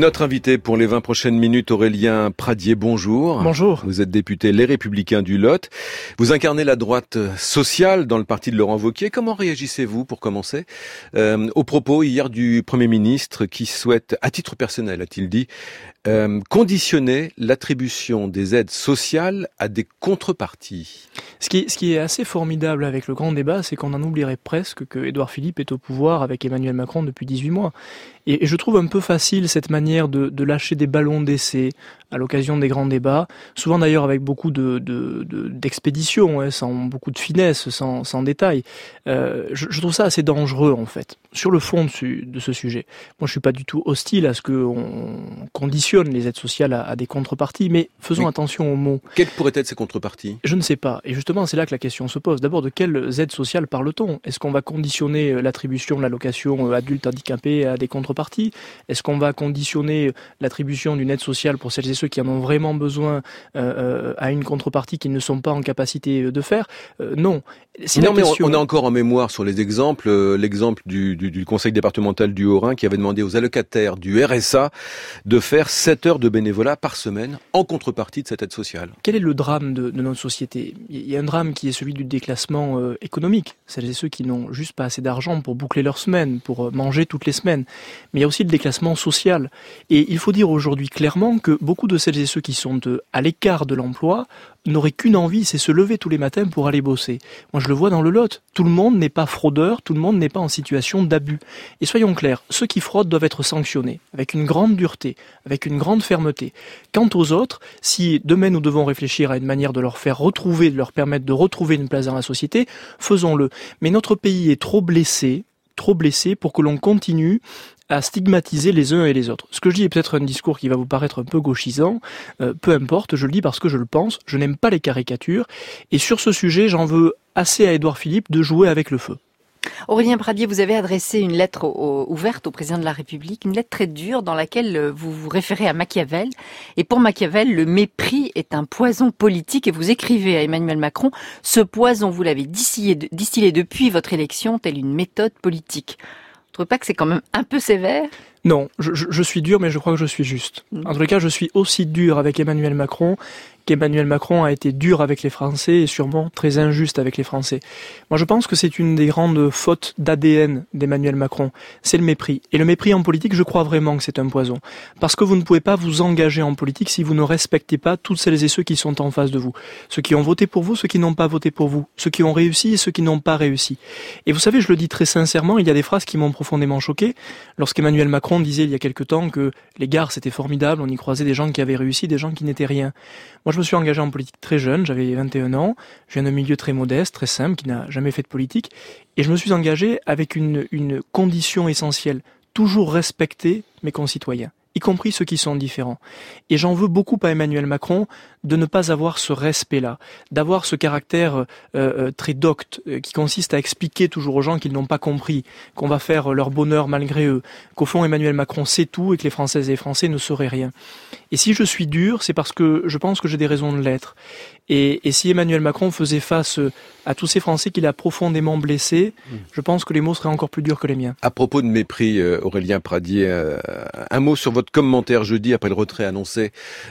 Notre invité pour les 20 prochaines minutes, Aurélien Pradier, bonjour. Bonjour. Vous êtes député Les Républicains du Lot. Vous incarnez la droite sociale dans le parti de Laurent Wauquiez. Comment réagissez-vous, pour commencer, aux propos hier du Premier ministre qui souhaite, à titre personnel, a-t-il dit, conditionner l'attribution des aides sociales à des contreparties? Ce qui est assez formidable avec le grand débat, c'est qu'on en oublierait presque que Édouard Philippe est au pouvoir avec Emmanuel Macron depuis 18 mois. Et je trouve un peu facile cette manière de lâcher des ballons d'essai à l'occasion des grands débats, souvent d'ailleurs avec beaucoup d'expédition, sans beaucoup de finesse, sans détail. Je trouve ça assez dangereux en fait, sur le fond de ce sujet. Moi je suis pas du tout hostile à ce qu'on conditionne les aides sociales à des contreparties, mais faisons attention aux mots. Quelles pourraient être ces contreparties? Je ne sais pas, et justement c'est là que la question se pose. D'abord, de quelles aides sociales parle-t-on? Est-ce qu'on va conditionner l'attribution de l'allocation adulte handicapé à des contreparties? Est-ce qu'on va conditionner l'attribution d'une aide sociale pour celles et ceux qui en ont vraiment besoin à une contrepartie qu'ils ne sont pas en capacité de faire? Non. Non, mais on a encore en mémoire sur les exemples, l'exemple du conseil départemental du Haut-Rhin qui avait demandé aux allocataires du RSA de faire 7 heures de bénévolat par semaine en contrepartie de cette aide sociale. Quel est le drame de notre société? Il y a un drame qui est celui du déclassement économique. Celles et ceux qui n'ont juste pas assez d'argent pour boucler leur semaine, pour manger toutes les semaines. Mais il y a aussi le déclassement social. Et il faut dire aujourd'hui clairement que beaucoup de celles et ceux qui sont à l'écart de l'emploi n'auraient qu'une envie, c'est se lever tous les matins pour aller bosser. Moi, je le vois dans le Lot. Tout le monde n'est pas fraudeur, tout le monde n'est pas en situation d'abus. Et soyons clairs, ceux qui fraudent doivent être sanctionnés, avec une grande dureté, avec une grande fermeté. Quant aux autres, si demain nous devons réfléchir à une manière de leur faire retrouver, de leur permettre de retrouver une place dans la société, faisons-le. Mais notre pays est trop blessé pour que l'on continue à stigmatiser les uns et les autres. Ce que je dis est peut-être un discours qui va vous paraître un peu gauchisant, peu importe, je le dis parce que je le pense, je n'aime pas les caricatures, et sur ce sujet, j'en veux assez à Édouard Philippe de jouer avec le feu. Aurélien Pradier, vous avez adressé une lettre ouverte au président de la République, une lettre très dure dans laquelle vous vous référez à Machiavel. Et pour Machiavel, le mépris est un poison politique. Et vous écrivez à Emmanuel Macron, ce poison, vous l'avez distillé depuis votre élection, telle une méthode politique. Vous ne trouvez pas que c'est quand même un peu sévère ? Non, je suis dur, mais je crois que je suis juste. En tous les cas, je suis aussi dur avec Emmanuel Macron qu'Emmanuel Macron a été dur avec les Français et sûrement très injuste avec les Français. Moi, je pense que c'est une des grandes fautes d'ADN d'Emmanuel Macron, c'est le mépris. Et le mépris en politique, je crois vraiment que c'est un poison. Parce que vous ne pouvez pas vous engager en politique si vous ne respectez pas toutes celles et ceux qui sont en face de vous. Ceux qui ont voté pour vous, ceux qui n'ont pas voté pour vous. Ceux qui ont réussi et ceux qui n'ont pas réussi. Et vous savez, je le dis très sincèrement, il y a des phrases qui m'ont profondément choqué. Lorsqu'Emmanuel Macron disait il y a quelque temps que les gares c'était formidable, on y croisait des gens qui avaient réussi, des gens qui n'étaient rien. Moi je me suis engagé en politique très jeune, j'avais 21 ans, je viens d'un milieu très modeste, très simple, qui n'a jamais fait de politique, et je me suis engagé avec une condition essentielle, toujours respecter mes concitoyens, y compris ceux qui sont différents. Et j'en veux beaucoup à Emmanuel Macron de ne pas avoir ce respect-là, d'avoir ce caractère très docte, qui consiste à expliquer toujours aux gens qu'ils n'ont pas compris, qu'on va faire leur bonheur malgré eux, qu'au fond Emmanuel Macron sait tout et que les Françaises et les Français ne sauraient rien. Et si je suis dur, c'est parce que je pense que j'ai des raisons de l'être. Et si Emmanuel Macron faisait face à tous ces Français qu'il a profondément blessés, je pense que les mots seraient encore plus durs que les miens. À propos de mépris, Aurélien Pradier, un mot sur votre commentaire jeudi après le retrait annoncé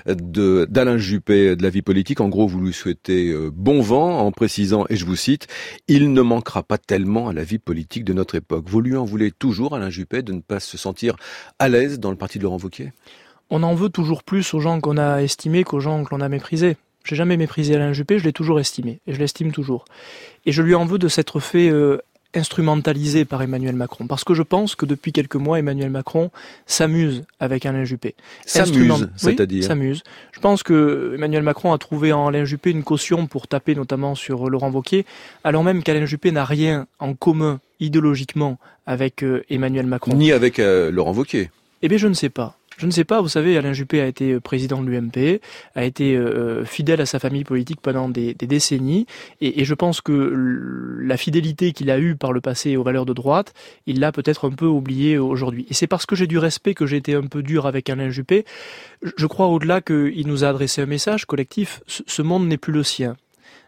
d'Alain Juppé de la vie politique. En gros, vous lui souhaitez bon vent en précisant, et je vous cite, « Il ne manquera pas tellement à la vie politique de notre époque ». Vous lui en voulez toujours, Alain Juppé, de ne pas se sentir à l'aise dans le parti de Laurent Wauquiez? On en veut toujours plus aux gens qu'on a estimés qu'aux gens que l'on a méprisés. J'ai jamais méprisé Alain Juppé, je l'ai toujours estimé, et je l'estime toujours. Et je lui en veux de s'être fait instrumentalisé par Emmanuel Macron, parce que je pense que depuis quelques mois, Emmanuel Macron s'amuse avec Alain Juppé. S'amuse, c'est-à-dire? Oui, s'amuse. Je pense que Emmanuel Macron a trouvé en Alain Juppé une caution pour taper notamment sur Laurent Wauquiez, alors même qu'Alain Juppé n'a rien en commun idéologiquement avec Emmanuel Macron. Ni avec Laurent Wauquiez. Eh bien, je ne sais pas. Je ne sais pas, vous savez, Alain Juppé a été président de l'UMP, a été fidèle à sa famille politique pendant des décennies, et je pense que la fidélité qu'il a eue par le passé aux valeurs de droite, il l'a peut-être un peu oubliée aujourd'hui. Et c'est parce que j'ai du respect que j'ai été un peu dur avec Alain Juppé. Je crois au-delà qu'il nous a adressé un message collectif, ce monde n'est plus le sien.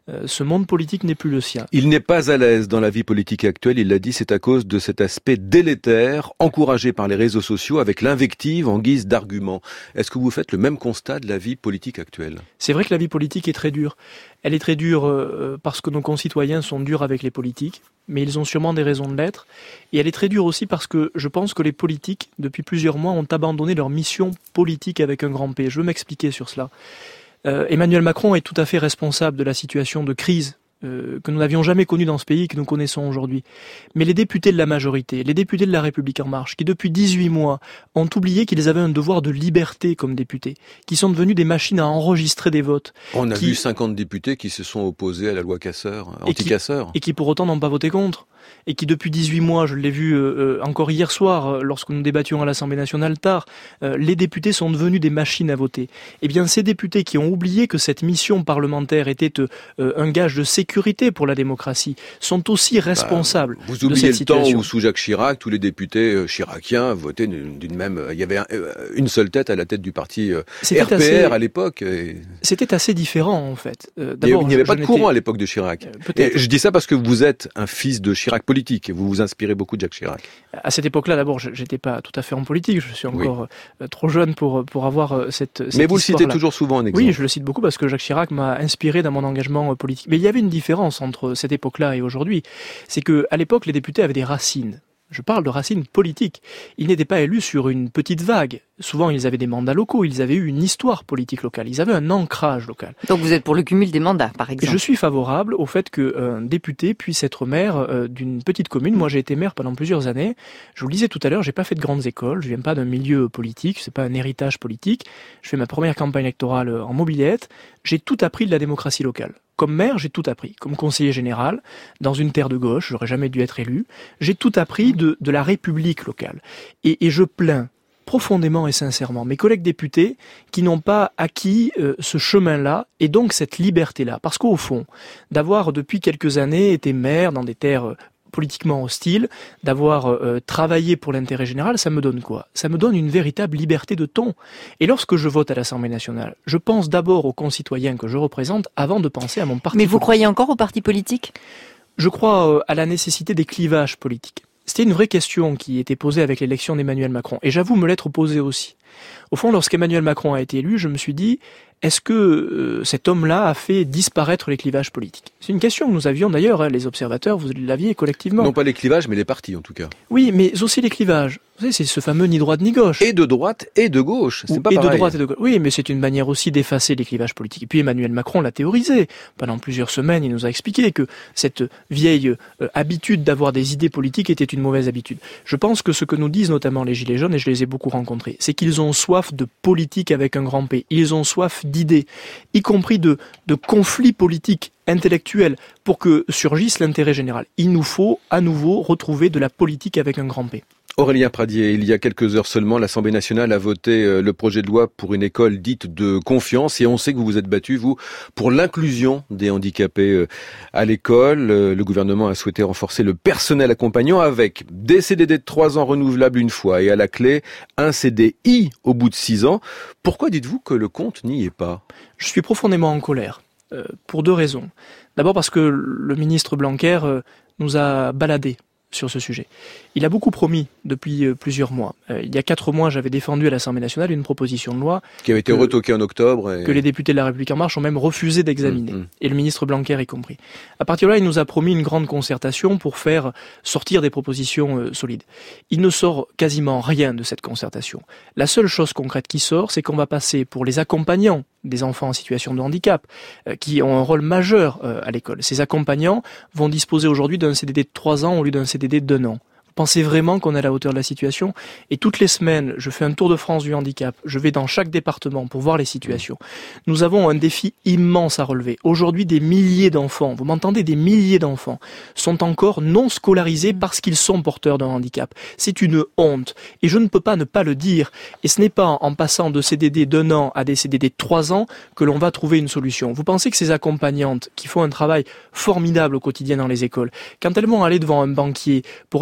Ce monde politique n'est plus le sien. Il n'est pas à l'aise dans la vie politique actuelle, il l'a dit, c'est à cause de cet aspect délétère, encouragé par les réseaux sociaux avec l'invective en guise d'argument. Est-ce que vous faites le même constat de la vie politique actuelle ? C'est vrai que la vie politique est très dure. Elle est très dure parce que nos concitoyens sont durs avec les politiques, mais ils ont sûrement des raisons de l'être. Et elle est très dure aussi parce que je pense que les politiques, depuis plusieurs mois, ont abandonné leur mission politique avec un grand P. Je veux m'expliquer sur cela. Emmanuel Macron est tout à fait responsable de la situation de crise que nous n'avions jamais connue dans ce pays, que nous connaissons aujourd'hui. Mais les députés de la majorité, les députés de La République En Marche, qui depuis 18 mois ont oublié qu'ils avaient un devoir de liberté comme députés, qui sont devenus des machines à enregistrer des votes. On a vu 50 députés qui se sont opposés à la loi Casseur, anti-Casseur. Et qui pour autant n'ont pas voté contre. Et qui depuis 18 mois, je l'ai vu encore hier soir, lorsque nous débattions à l'Assemblée nationale tard, les députés sont devenus des machines à voter. Eh bien, ces députés qui ont oublié que cette mission parlementaire était un gage de sécurité pour la démocratie, sont aussi responsables de cette situation. Vous oubliez le temps où, sous Jacques Chirac, tous les députés chiraciens votaient d'une même... Il y avait une seule tête à la tête du parti RPR à l'époque. C'était assez différent, en fait. D'abord, il n'y avait pas de courant à l'époque de Chirac. Et je dis ça parce que vous êtes un fils de Chirac politique, et vous vous inspirez beaucoup de Jacques Chirac. À cette époque-là, d'abord, j'étais pas tout à fait en politique, je suis encore trop jeune pour avoir cette Mais vous le citez toujours souvent en exemple. Oui, je le cite beaucoup parce que Jacques Chirac m'a inspiré dans mon engagement politique. Mais il y avait une différence entre cette époque-là et aujourd'hui. C'est que à l'époque, les députés avaient des racines. Je parle de racines politiques. Ils n'étaient pas élus sur une petite vague. Souvent, ils avaient des mandats locaux, ils avaient eu une histoire politique locale, ils avaient un ancrage local. Donc vous êtes pour le cumul des mandats, par exemple ? Je suis favorable au fait qu'un député puisse être maire d'une petite commune. Moi, j'ai été maire pendant plusieurs années. Je vous le disais tout à l'heure, j'ai pas fait de grandes écoles, je viens pas d'un milieu politique, c'est pas un héritage politique. Je fais ma première campagne électorale en mobilette. J'ai tout appris de la démocratie locale. Comme maire, j'ai tout appris. Comme conseiller général, dans une terre de gauche, j'aurais jamais dû être élu. J'ai tout appris de la République locale. Et je plains profondément et sincèrement mes collègues députés qui n'ont pas acquis ce chemin-là et donc cette liberté-là. Parce qu'au fond, d'avoir depuis quelques années été maire dans des terres politiquement hostiles, d'avoir travaillé pour l'intérêt général, ça me donne quoi ? Ça me donne une véritable liberté de ton. Et lorsque je vote à l'Assemblée nationale, je pense d'abord aux concitoyens que je représente avant de penser à mon parti politique. Mais vous croyez encore au parti politique ? Je crois à la nécessité des clivages politiques. C'était une vraie question qui était posée avec l'élection d'Emmanuel Macron. Et j'avoue me l'être posée aussi. Au fond, lorsqu'Emmanuel Macron a été élu, je me suis dit, est-ce que cet homme-là a fait disparaître les clivages politiques ? C'est une question que nous avions d'ailleurs, les observateurs, vous l'aviez collectivement. Non pas les clivages, mais les partis en tout cas. Oui, mais aussi les clivages. Vous savez, c'est ce fameux ni droite ni gauche. Et de droite et de gauche, c'est pas pareil. Et de droite et de gauche. Oui, mais c'est une manière aussi d'effacer les clivages politiques. Et puis Emmanuel Macron l'a théorisé. Pendant plusieurs semaines, il nous a expliqué que cette vieille habitude d'avoir des idées politiques était une mauvaise habitude. Je pense que ce que nous disent notamment les Gilets jaunes, et je les ai beaucoup rencontrés, c'est qu'ils ont soif de politique avec un grand P. Ils ont soif d'idées, y compris de conflits politiques intellectuels pour que surgisse l'intérêt général. Il nous faut à nouveau retrouver de la politique avec un grand P. Aurélien Pradié, il y a quelques heures seulement, l'Assemblée nationale a voté le projet de loi pour une école dite de confiance et on sait que vous vous êtes battu, vous, pour l'inclusion des handicapés à l'école. Le gouvernement a souhaité renforcer le personnel accompagnant avec des CDD de 3 ans renouvelables une fois et à la clé, un CDI au bout de 6 ans. Pourquoi dites-vous que le compte n'y est pas ? Je suis profondément en colère, pour 2 raisons. D'abord parce que le ministre Blanquer nous a baladés sur ce sujet. Il a beaucoup promis depuis plusieurs mois. Il y a 4 mois, j'avais défendu à l'Assemblée nationale une proposition de loi qui avait été retoquée en octobre. Que les députés de La République En Marche ont même refusé d'examiner. Et le ministre Blanquer y compris. À partir de là, il nous a promis une grande concertation pour faire sortir des propositions solides. Il ne sort quasiment rien de cette concertation. La seule chose concrète qui sort, c'est qu'on va passer pour les accompagnants des enfants en situation de handicap, qui ont un rôle majeur à l'école. Ces accompagnants vont disposer aujourd'hui d'un CDD de 3 ans au lieu d'un CDD de 2 ans. Pensez vraiment qu'on est à la hauteur de la situation? Et toutes les semaines, je fais un tour de France du handicap. Je vais dans chaque département pour voir les situations. Nous avons un défi immense à relever. Aujourd'hui, des milliers d'enfants, vous m'entendez, des milliers d'enfants sont encore non scolarisés parce qu'ils sont porteurs d'un handicap. C'est une honte. Et je ne peux pas ne pas le dire. Et ce n'est pas en passant de CDD d'1 an à des CDD de 3 ans que l'on va trouver une solution. Vous pensez que ces accompagnantes, qui font un travail formidable au quotidien dans les écoles, quand elles vont aller devant un banquier pour obtenir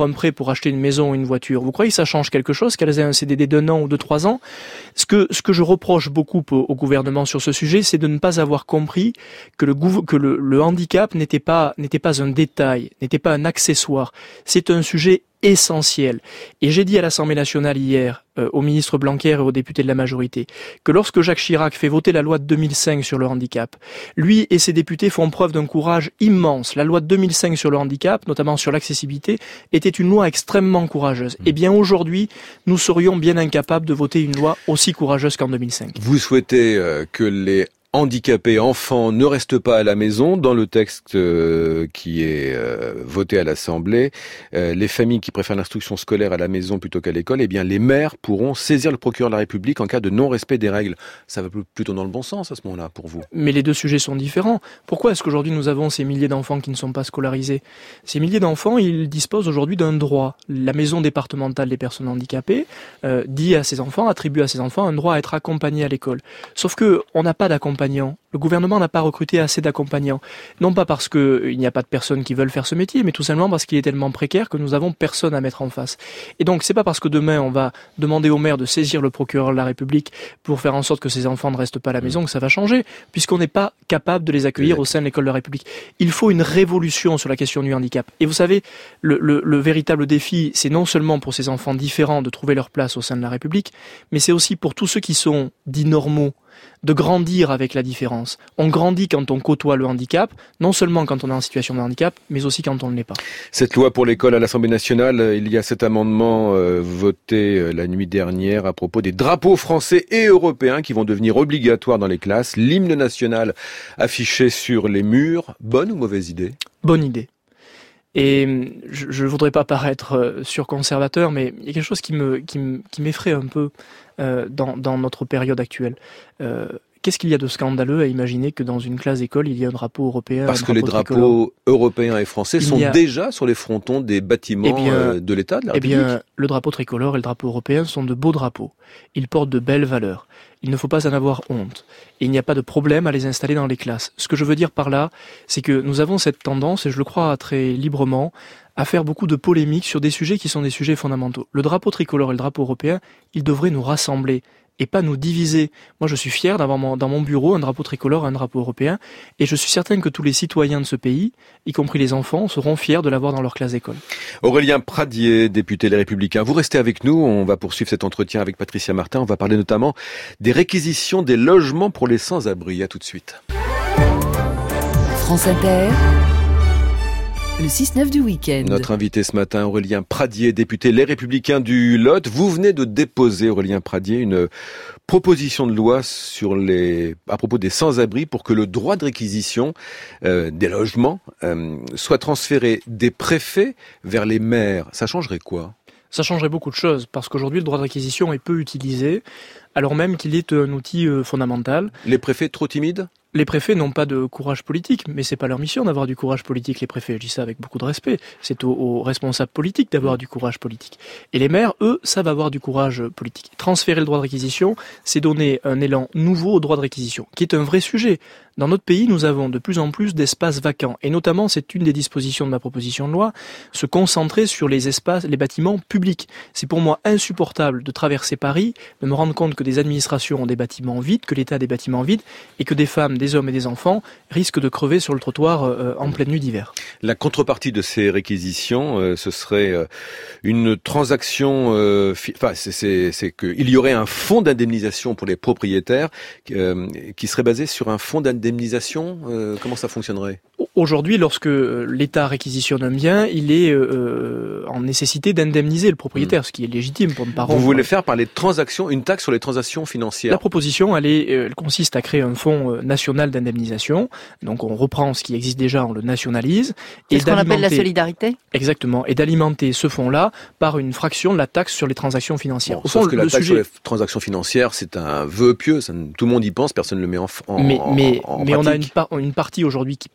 un prêt pour acheter une maison ou une voiture, vous croyez que ça change quelque chose qu'elles aient un CDD d'1 an ou de 3 ans? Ce que je reproche beaucoup au gouvernement sur ce sujet, c'est de ne pas avoir compris que le handicap n'était pas un détail, n'était pas un accessoire. C'est un sujet essentiel. Et j'ai dit à l'Assemblée nationale hier, au ministre Blanquer et aux députés de la majorité, que lorsque Jacques Chirac fait voter la loi de 2005 sur le handicap, lui et ses députés font preuve d'un courage immense. La loi de 2005 sur le handicap, notamment sur l'accessibilité, était une loi extrêmement courageuse. Eh bien aujourd'hui, nous serions bien incapables de voter une loi aussi courageuse qu'en 2005. Vous souhaitez que les handicapés enfants ne restent pas à la maison. Dans le texte qui est voté à l'Assemblée, les familles qui préfèrent l'instruction scolaire à la maison plutôt qu'à l'école, eh bien les maires pourront saisir le procureur de la République en cas de non-respect des règles. Ça va plutôt dans le bon sens à ce moment-là pour vous. Mais les deux sujets sont différents. Pourquoi est-ce qu'aujourd'hui nous avons ces milliers d'enfants qui ne sont pas scolarisés? Ces milliers d'enfants, ils disposent aujourd'hui d'un droit. La maison départementale des personnes handicapées dit à ses enfants, attribue à ses enfants un droit à être accompagnés à l'école. Sauf que on n'a pas d'accompagnement. Le gouvernement n'a pas recruté assez d'accompagnants. Non pas parce qu'il n'y a pas de personnes qui veulent faire ce métier, mais tout simplement parce qu'il est tellement précaire que nous avons personne à mettre en face. Et donc c'est pas parce que demain on va demander au maire de saisir le procureur de la République pour faire en sorte que ces enfants ne restent pas à la maison que ça va changer, puisqu'on n'est pas capable de les accueillir au sein de l'école de la République. Il faut une révolution sur la question du handicap. Et vous savez, le véritable défi, c'est non seulement pour ces enfants différents de trouver leur place au sein de la République, mais c'est aussi pour tous ceux qui sont dits normaux, de grandir avec la différence. On grandit quand on côtoie le handicap, non seulement quand on est en situation de handicap, mais aussi quand on ne l'est pas. Cette loi pour l'école à l'Assemblée nationale, il y a cet amendement voté la nuit dernière à propos des drapeaux français et européens qui vont devenir obligatoires dans les classes. L'hymne national affiché sur les murs. Bonne ou mauvaise idée? Bonne idée. Et je voudrais pas paraître surconservateur, mais il y a quelque chose qui m'effraie un peu dans notre période actuelle. Qu'est-ce qu'il y a de scandaleux à imaginer que dans une classe d'école, il y a un drapeau européen? Parce que les drapeaux européens et français sont déjà sur les frontons des bâtiments de l'État, de la République. Eh bien, le drapeau tricolore et le drapeau européen sont de beaux drapeaux. Ils portent de belles valeurs. Il ne faut pas en avoir honte. Et il n'y a pas de problème à les installer dans les classes. Ce que je veux dire par là, c'est que nous avons cette tendance, et je le crois très librement, à faire beaucoup de polémiques sur des sujets qui sont des sujets fondamentaux. Le drapeau tricolore et le drapeau européen, ils devraient nous rassembler et pas nous diviser. Moi, je suis fier d'avoir dans mon bureau un drapeau tricolore et un drapeau européen, et je suis certain que tous les citoyens de ce pays, y compris les enfants, seront fiers de l'avoir dans leur classe d'école. Aurélien Pradier, député Les Républicains, vous restez avec nous, on va poursuivre cet entretien avec Patricia Martin, on va parler notamment des réquisitions des logements pour les sans-abri. À tout de suite. France Inter. Le 6-9 du week-end. Notre invité ce matin, Aurélien Pradier, député Les Républicains du Lot. Vous venez de déposer, Aurélien Pradier, une proposition de loi à propos des sans-abri pour que le droit de réquisition des logements soit transféré des préfets vers les maires. Ça changerait quoi? Ça changerait beaucoup de choses, parce qu'aujourd'hui, le droit de réquisition est peu utilisé, alors même qu'il est un outil fondamental. Les préfets trop timides? Les préfets n'ont pas de courage politique, mais c'est pas leur mission d'avoir du courage politique, les préfets. Je dis ça avec beaucoup de respect. C'est aux responsables politiques d'avoir du courage politique. Et les maires, eux, savent avoir du courage politique. Transférer le droit de réquisition, c'est donner un élan nouveau au droit de réquisition, qui est un vrai sujet. Dans notre pays, nous avons de plus en plus d'espaces vacants. Et notamment, c'est une des dispositions de ma proposition de loi, se concentrer sur les espaces, les bâtiments publics. C'est pour moi insupportable de traverser Paris, de me rendre compte que des administrations ont des bâtiments vides, que l'État a des bâtiments vides, et que des femmes, des hommes et des enfants risquent de crever sur le trottoir en pleine nuit d'hiver. La contrepartie de ces réquisitions, ce serait une transaction. C'est qu'il y aurait un fonds d'indemnisation pour les propriétaires qui serait basé sur un fonds d'indemnisation. Comment ça fonctionnerait? Aujourd'hui, lorsque l'État réquisitionne un bien, il est en nécessité d'indemniser le propriétaire, ce qui est légitime pour ne pas rompre. Vous voulez faire par les transactions, une taxe sur les transactions financières? La proposition, elle consiste à créer un fonds national d'indemnisation. Donc on reprend ce qui existe déjà, on le nationalise. C'est ce qu'on appelle la solidarité? Exactement. Et d'alimenter ce fonds-là par une fraction de la taxe sur les transactions financières. Bon, sauf que la taxe sur les transactions financières, c'est un vœu pieux. Tout le monde y pense, personne ne le met en pratique. Mais on a une partie aujourd'hui qui permettrait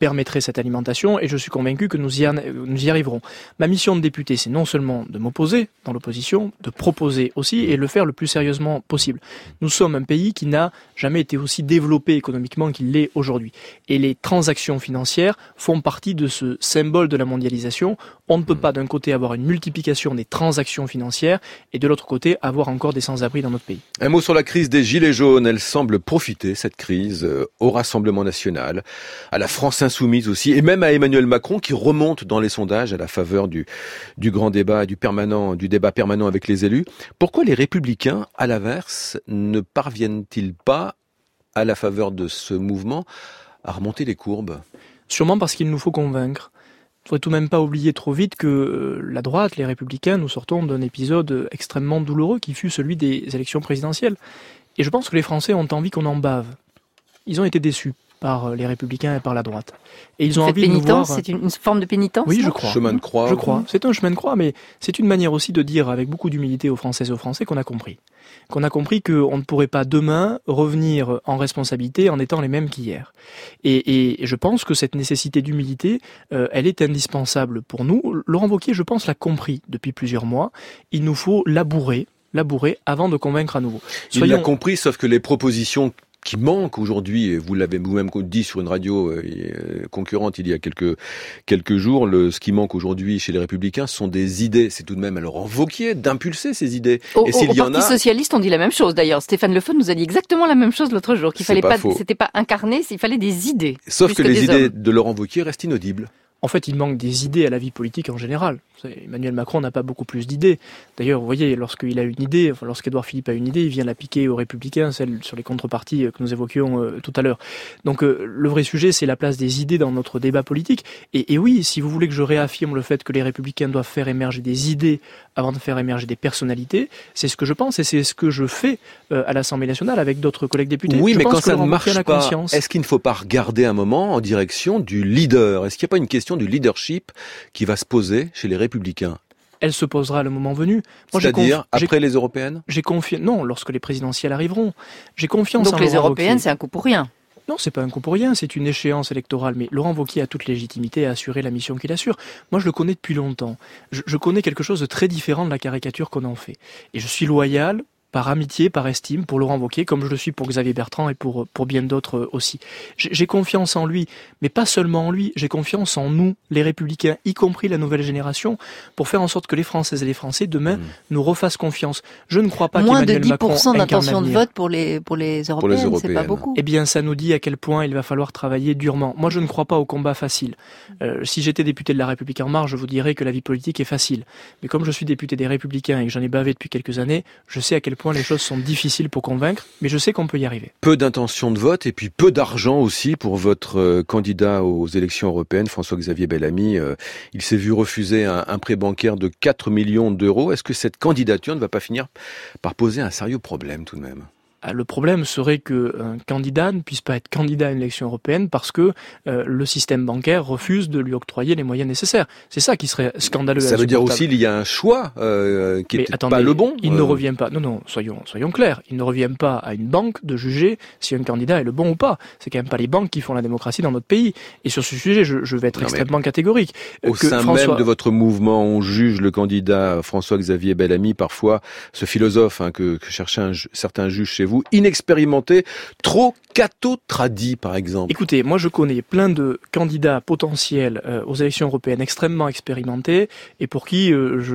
cette alimentation et je suis convaincu que nous y arriverons. Ma mission de député, c'est non seulement de m'opposer dans l'opposition, de proposer aussi et le faire le plus sérieusement possible. Nous sommes un pays qui n'a jamais été aussi développé économiquement qu'il l'est aujourd'hui. Et les transactions financières font partie de ce symbole de la mondialisation. On ne peut pas d'un côté avoir une multiplication des transactions financières et de l'autre côté avoir encore des sans-abri dans notre pays. Un mot sur la crise des Gilets jaunes. Elle semble profiter, cette crise, au Rassemblement national, à la France insoumise aussi, et même à Emmanuel Macron qui remonte dans les sondages à la faveur du grand débat, du débat permanent avec les élus. Pourquoi les Républicains, à l'inverse, ne parviennent-ils pas, à la faveur de ce mouvement, à remonter les courbes ? Sûrement parce qu'il nous faut convaincre. Il ne faudrait tout de même pas oublier trop vite que la droite, les Républicains, nous sortons d'un épisode extrêmement douloureux qui fut celui des élections présidentielles. Et je pense que les Français ont envie qu'on en bave. Ils ont été déçus par les Républicains et par la droite. Et ils ont envie de nous voir... C'est une forme de pénitence? Oui, je crois. Chemin de croix. Je crois. C'est un chemin de croix, mais c'est une manière aussi de dire avec beaucoup d'humilité aux Françaises et aux Français qu'on a compris. Qu'on a compris qu'on ne pourrait pas demain revenir en responsabilité en étant les mêmes qu'hier. Et je pense que cette nécessité d'humilité, elle est indispensable pour nous. Laurent Wauquiez, je pense, l'a compris depuis plusieurs mois. Il nous faut labourer avant de convaincre à nouveau. Il l'a compris, sauf que les propositions qui manquent aujourd'hui, et vous l'avez vous-même dit sur une radio concurrente il y a quelques jours, ce qui manque aujourd'hui chez les Républicains, ce sont des idées. C'est tout de même à Laurent Wauquiez d'impulser ces idées. Au Parti socialiste, on dit la même chose d'ailleurs. Stéphane Le Foll nous a dit exactement la même chose l'autre jour, qu'il fallait pas, c'était pas incarné, il fallait des idées. Sauf que les idées de Laurent Wauquiez restent inaudibles. En fait, il manque des idées à la vie politique en général. Emmanuel Macron n'a pas beaucoup plus d'idées. D'ailleurs, vous voyez, lorsqu'Édouard Philippe a une idée, il vient la piquer aux Républicains, celle sur les contreparties que nous évoquions tout à l'heure. Donc, le vrai sujet, c'est la place des idées dans notre débat politique. Et oui, si vous voulez que je réaffirme le fait que les Républicains doivent faire émerger des idées avant de faire émerger des personnalités, c'est ce que je pense et c'est ce que je fais à l'Assemblée nationale avec d'autres collègues députés. Oui, mais quand ça ne marche pas, est-ce qu'il ne faut pas regarder un moment en direction du leader ? Est-ce qu'il n'y a pas une question du leadership qui va se poser chez les Républicains? Elle se posera le moment venu. C'est-à-dire après les européennes? Non, lorsque les présidentielles arriveront. J'ai confiance en Donc les européennes, c'est un coup pour rien. Non, c'est pas un coup pour rien, c'est une échéance électorale. Mais Laurent Wauquiez a toute légitimité à assurer la mission qu'il assure. Moi, je le connais depuis longtemps. Je connais quelque chose de très différent de la caricature qu'on en fait. Et je suis loyal, par amitié, par estime, pour Laurent Wauquiez, comme je le suis pour Xavier Bertrand et pour bien d'autres aussi. J'ai confiance en lui, mais pas seulement en lui, j'ai confiance en nous, les Républicains, y compris la nouvelle génération, pour faire en sorte que les Françaises et les Français, demain, nous refassent confiance. Je ne crois pas qu'Emmanuel Macron Moins de 10% d'intention de vote pour les européennes, c'est pas beaucoup. Eh bien, ça nous dit à quel point il va falloir travailler durement. Moi, je ne crois pas au combat facile. Si j'étais député de La République En Marche, je vous dirais que la vie politique est facile. Mais comme je suis député des Républicains et que j'en ai bavé depuis quelques années, je sais à quel point les choses sont difficiles pour convaincre, mais je sais qu'on peut y arriver. Peu d'intention de vote et puis peu d'argent aussi pour votre candidat aux élections européennes, François-Xavier Bellamy. Il s'est vu refuser un prêt bancaire de 4 millions d'euros. Est-ce que cette candidature ne va pas finir par poser un sérieux problème tout de même ? Le problème serait qu'un candidat ne puisse pas être candidat à une élection européenne parce que le système bancaire refuse de lui octroyer les moyens nécessaires. C'est ça qui serait scandaleux. Ça veut dire aussi qu'il y a un choix qui n'est pas le bon. Il ne revient pas. Non, soyons clairs. Il ne revient pas à une banque de juger si un candidat est le bon ou pas. C'est quand même pas les banques qui font la démocratie dans notre pays. Et sur ce sujet, je vais être extrêmement catégorique. Au sein même de votre mouvement, on juge le candidat François-Xavier Bellamy, parfois ce philosophe que cherchaient certains juges chez vous, inexpérimenté, trop catho-tradi par exemple. Écoutez, moi je connais plein de candidats potentiels aux élections européennes extrêmement expérimentés et pour qui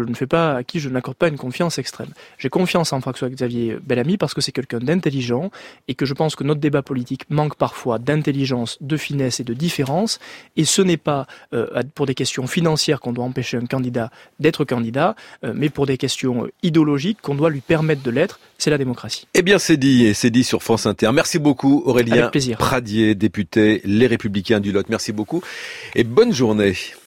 à qui je n'accorde pas une confiance extrême. J'ai confiance en François-Xavier Bellamy parce que c'est quelqu'un d'intelligent et que je pense que notre débat politique manque parfois d'intelligence, de finesse et de différence et ce n'est pas pour des questions financières qu'on doit empêcher un candidat d'être candidat, mais pour des questions idéologiques qu'on doit lui permettre de l'être. C'est la démocratie. Eh bien, c'est dit sur France Inter. Merci beaucoup, Aurélien Pradié, député Les Républicains du Lot. Merci beaucoup et bonne journée.